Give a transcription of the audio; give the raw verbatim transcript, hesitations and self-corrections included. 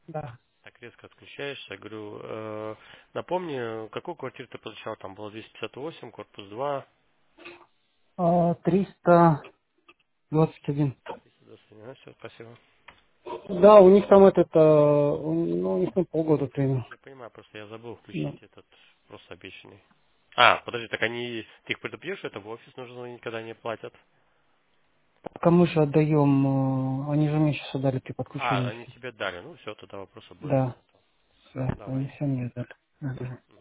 Да. Так резко отключаешься. Я говорю, э, напомни, какую квартиру ты получал? Там было двести пятьдесят восемь, корпус два. А, триста двадцать один. триста двадцать один. Ага, все, спасибо. Да, у них там этот, э, у- ну, у них там полгода примерно. Я понимаю, просто я забыл включить Ну, этот просто обещанный. А, подожди, так они, ты их предупредишь, что это в офис нужно звонить, когда они платят? пока мы же отдаем, э, они же мне сейчас отдали при А, подключении они все. тебе дали. Ну все, тогда вопросов больше Да, нет. Все, да, они давай. все мне отдали. Ага.